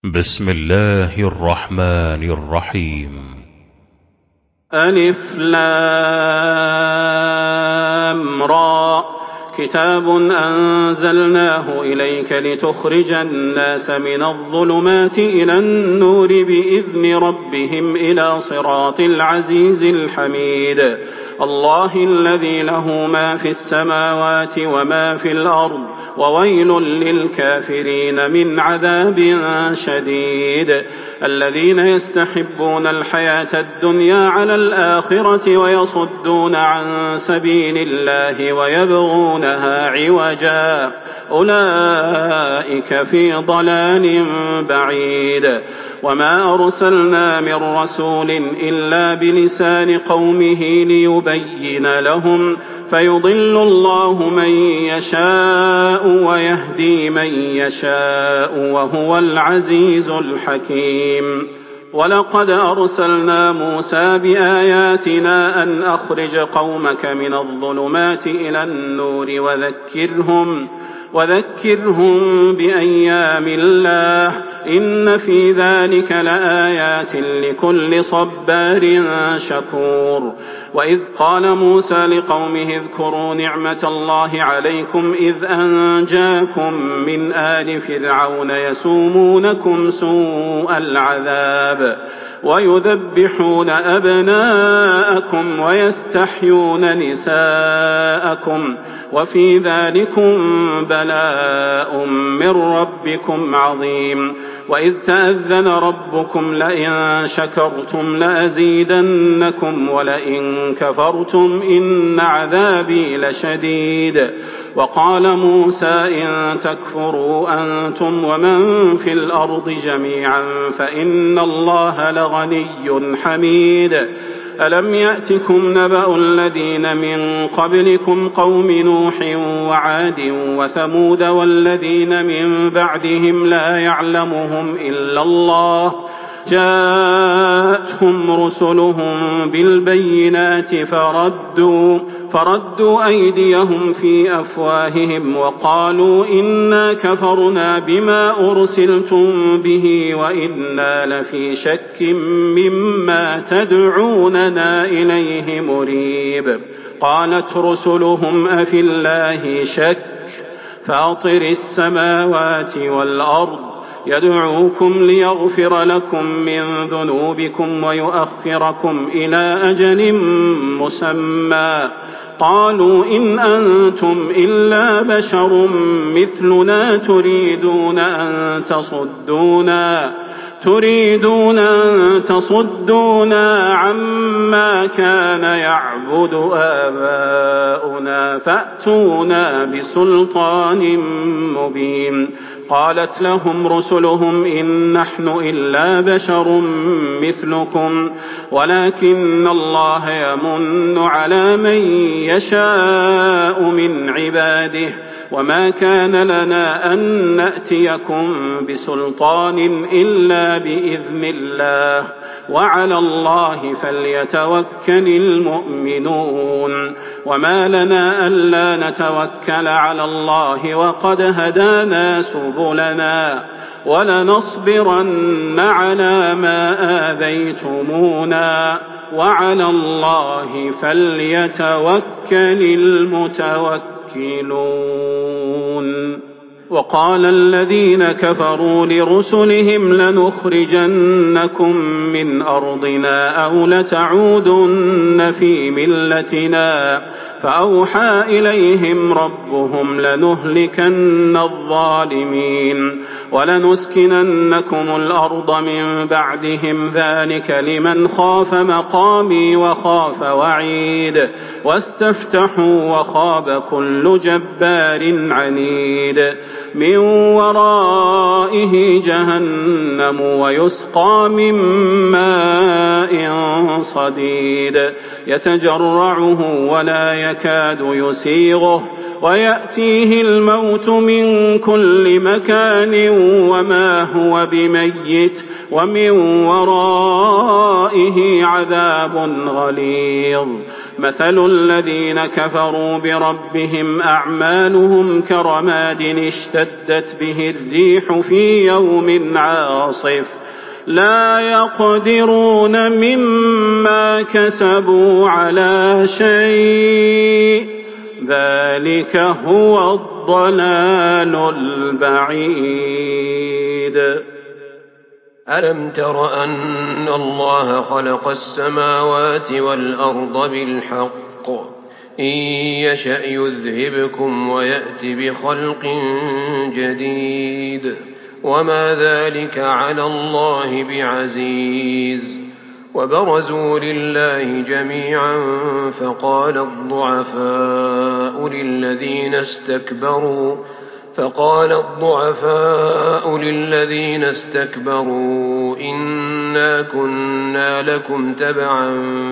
بسم الله الرحمن الرحيم. ألف لام را كتاب أنزلناه إليك لتخرج الناس من الظلمات إلى النور بإذن ربهم إلى صراط العزيز الحميد. الله الذي له ما في السماوات وما في الأرض وويل للكافرين من عذاب شديد. الذين يستحبون الحياة الدنيا على الآخرة ويصدون عن سبيل الله ويبغونها عوجا أولئك في ضلال بعيد. وما أرسلنا من رسول إلا بلسان قومه ليبين لهم فيضل الله من يشاء ويهدي من يشاء وهو العزيز الحكيم. ولقد أرسلنا موسى بآياتنا أن أخرج قومك من الظلمات إلى النور وذكرهم بأيام الله إن في ذلك لآيات لكل صبار شكور. وإذ قال موسى لقومه اذكروا نعمة الله عليكم إذ أنجاكم من آل فرعون يسومونكم سوء العذاب ويذبحون أبناءكم ويستحيون نساءكم وفي ذلكم بلاء من ربكم عظيم. وإذ تأذن ربكم لئن شكرتم لأزيدنكم ولئن كفرتم إن عذابي لشديد. وقال موسى إن تكفروا أنتم ومن في الأرض جميعا فإن الله لغني حميد. ألم يأتكم نبأ الذين من قبلكم قوم نوح وعاد وثمود والذين من بعدهم لا يعلمهم إلا الله جاءتهم رسلهم بالبينات فردوا أيديهم في أفواههم وقالوا إنا كفرنا بما أرسلتم به وإنا لفي شك مما تدعوننا إليه مريب. قالت رسلهم أفي الله شك فاطر السماوات والأرض يدعوكم ليغفر لكم من ذنوبكم ويؤخركم إلى أجل مسمى قالوا إن أنتم إلا بشر مثلنا تريدون أن تصدونا عما كان يعبد آباؤنا فأتونا بسلطان مبين. قالت لهم رسلهم إن نحن إلا بشر مثلكم ولكن الله يمن على من يشاء من عباده وما كان لنا أن نأتيكم بسلطان إلا بإذن الله وعلى الله فليتوكل المؤمنون. وما لنا ألا نتوكل على الله وقد هدانا سبلنا ولنصبرن على ما آذيتمونا وعلى الله فليتوكل المتوكلون. وقال الذين كفروا لرسلهم لنخرجنكم من أرضنا أو لتعودن في ملتنا فأوحى إليهم ربهم لنهلكن الظالمين ولنسكننكم الأرض من بعدهم ذلك لمن خاف مقامي وخاف وعيد واستفتحوا وخاب كل جبار عنيد. من ورائه جهنم ويسقى من ماء صديد يتجرعه ولا يكاد يسيغه ويأتيه الموت من كل مكان وما هو بميت ومن ورائه عذاب غليظ. مثل الذين كفروا بربهم أعمالهم كرماد اشتدت به الريح في يوم عاصف لا يقدرون مما كسبوا على شيء ذلك هو الضلال البعيد. ألم تر أن الله خلق السماوات والأرض بالحق إن يشأ يذهبكم ويأت بخلق جديد وما ذلك على الله بعزيز. وبرزوا لله جميعا فقال الضعفاء للذين استكبروا إنا كنا لكم تبعا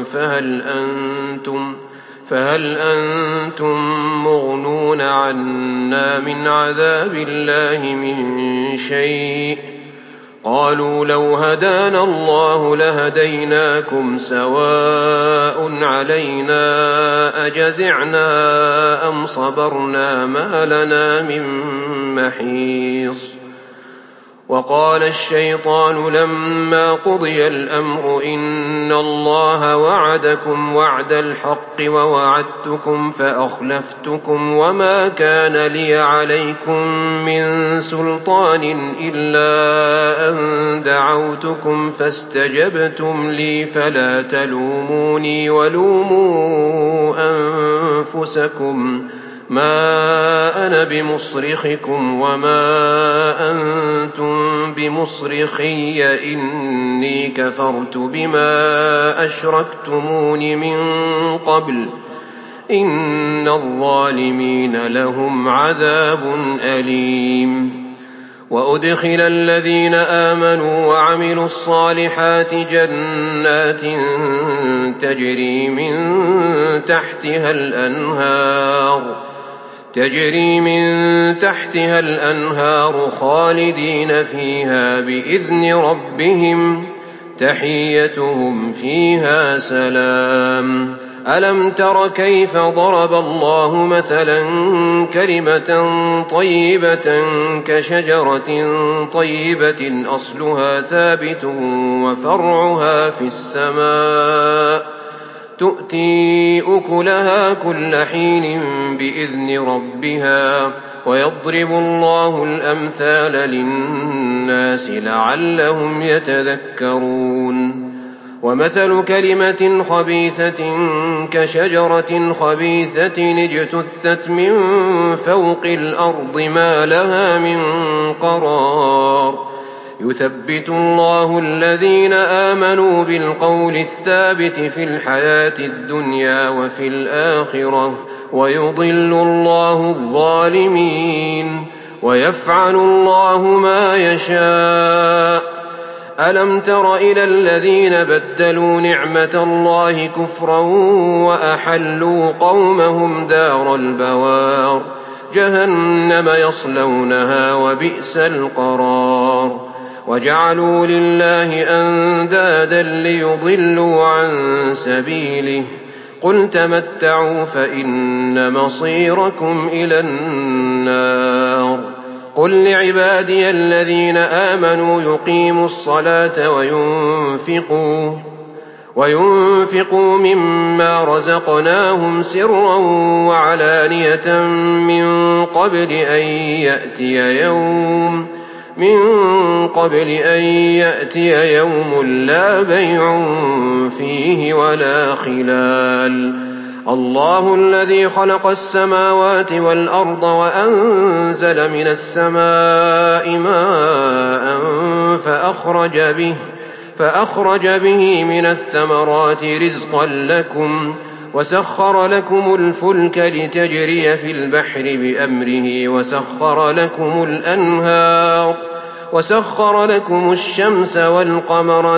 فهل أنتم مغنون عنا من عذاب الله من شيء قالوا لو هدانا الله لهديناكم سواء علينا أجزعنا أم صبرنا ما لنا من محيص. وقال الشيطان لما قضي الأمر إن الله وعدكم وعد الحق ووعدتكم فأخلفتكم وما كان لي عليكم من سلطان إلا أن دعوتكم فاستجبتم لي فلا تلوموني ولوموا أنفسكم ما أنا بمصرخكم وما أنتم بمصرخي إني كفرت بما أشركتمون من قبل إن الظالمين لهم عذاب أليم. وأدخل الذين آمنوا وعملوا الصالحات جنات تجري من تحتها الأنهار خالدين فيها بإذن ربهم تحيتهم فيها سلام. ألم تر كيف ضرب الله مثلا كلمة طيبة كشجرة طيبة أصلها ثابت وفرعها في السماء تؤتي أكلها كل حين بإذن ربها ويضرب الله الأمثال للناس لعلهم يتذكرون. ومثل كلمة خبيثة كشجرة خبيثة اجتثت من فوق الأرض ما لها من قرار يثبت الله الذين آمنوا بالقول الثابت في الحياة الدنيا وفي الآخرة ويضل الله الظالمين ويفعل الله ما يشاء. ألم تر إلى الذين بدلوا نعمة الله كفرا وأحلوا قومهم دار البوار جهنم يصلونها وبئس القرار وجعلوا لله أندادا ليضلوا عن سبيله قل تمتعوا فإن مصيركم إلى النار. قل لعبادي الذين آمنوا يقيموا الصلاة وينفقوا مما رزقناهم سرا وعلانية من قبل أن يأتي يوم لا بيع فيه ولا خلال. الله الذي خلق السماوات والأرض وأنزل من السماء ماء فأخرج به من الثمرات رزقا لكم وسخر لكم الفلك لتجري في البحر بأمره وسخر لكم الشمس والقمر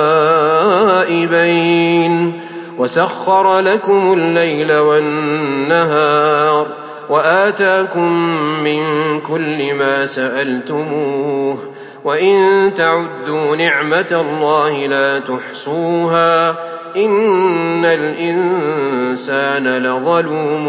دائبين وسخر لكم الليل والنهار وآتاكم من كل ما سألتموه وإن تعدوا نعمة الله لا تحصوها إِنَّ الْإِنسَانَ لَظَلُومٌ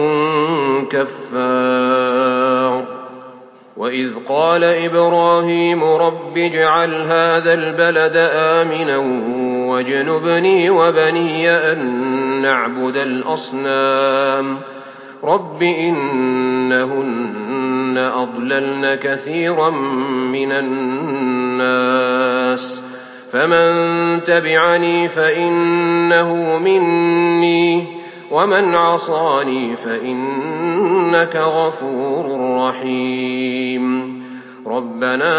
كَفَّارٌ وَإِذْ قَالَ إِبْرَاهِيمُ رَبِّ اجْعَلْ هَٰذَا الْبَلَدَ آمِنًا وَاجْنُبْنِي وَبَنِيَّ أَن نَّعْبُدَ الْأَصْنَامَ رَبِّ إِنَّهُنَّ أَضْلَلْنَ كَثِيرًا مِّنَ النَّاسِ فَمَن تَبِعَنِي فَإِنَّهُ مِنِّي وَمَنْ عَصَانِي فَإِنَّكَ غَفُورٌ رَّحِيمٌ رَبَّنَا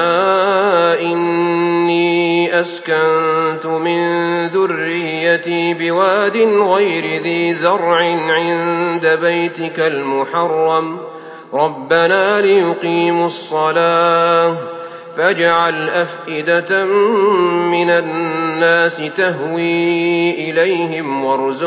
إِنِّي أَسْكَنتُ مِن ذُرِّيَّتِي بِوَادٍ غَيْرِ ذِي زَرْعٍ عِندَ بَيْتِكَ الْمُحَرَّمِ رَبَّنَا لِيُقِيمُوا الصَّلَاةَ فاجعل أفئدة من الناس تهوي إليهم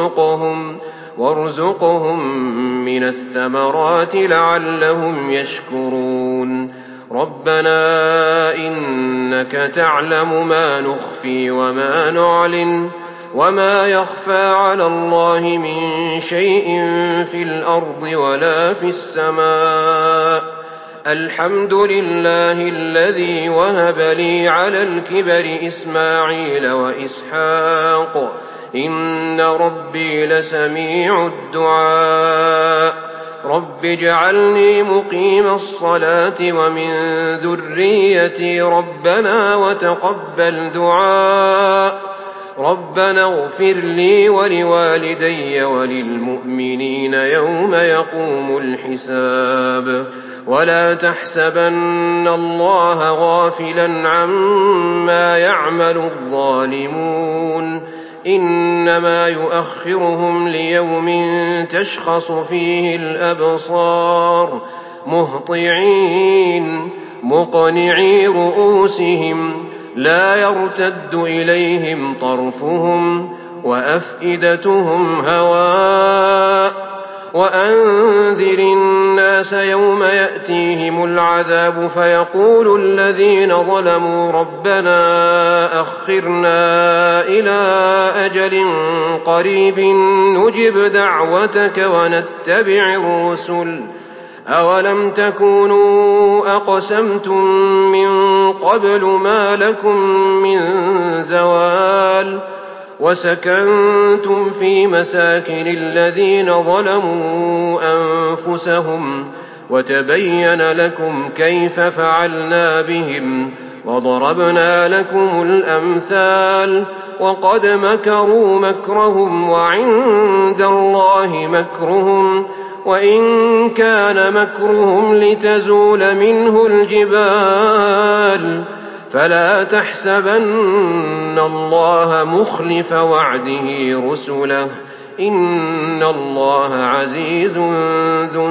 وارزقهم من الثمرات لعلهم يشكرون ربنا إنك تعلم ما نخفي وما نعلن وما يخفى على الله من شيء في الأرض ولا في السماء الحمد لله الذي وهب لي على الكبر إسماعيل وإسحاق إن ربي لسميع الدعاء رب اجعلني مقيم الصلاة ومن ذريتي ربنا وتقبل دعاء ربنا اغفر لي ولوالدي وللمؤمنين يوم يقوم الحساب ولا تحسبن الله غافلا عما يعمل الظالمون إنما يؤخرهم ليوم تشخص فيه الأبصار مهطعين مقنعي رؤوسهم لا يرتد إليهم طرفهم وأفئدتهم هواء وأنذر الناس يوم يأتيهم العذاب فيقول الذين ظلموا ربنا أخرنا إلى أجل قريب نجب دعوتك ونتبع الرسل أولم تكونوا أقسمتم من قبل ما لكم من زوال وسكنتم في مساكن الذين ظلموا أنفسهم وتبين لكم كيف فعلنا بهم وضربنا لكم الأمثال وقد مكروا مكرهم وعند الله مكرهم وإن كان مكرهم لتزول منه الجبال فلا تحسبن الله مخلف وعده رسله إن الله عزيز ذو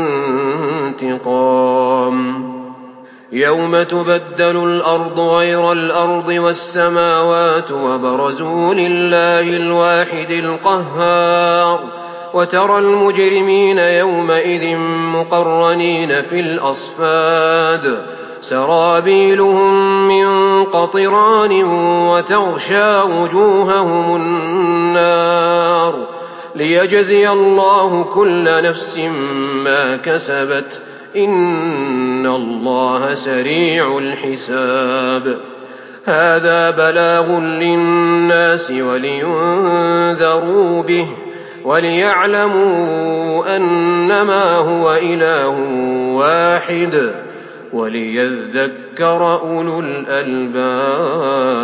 انتقام يوم تبدل الأرض غير الأرض والسماوات وبرزوا لله الواحد القهار وترى المجرمين يومئذ مقرنين في الأصفاد سرابيلهم من قطران وتغشى وجوههم النار ليجزي الله كل نفس ما كسبت إن الله سريع الحساب هذا بلاغ للناس ولينذروا به وليعلموا أنما هو إله واحد وليذكر أولو الألباب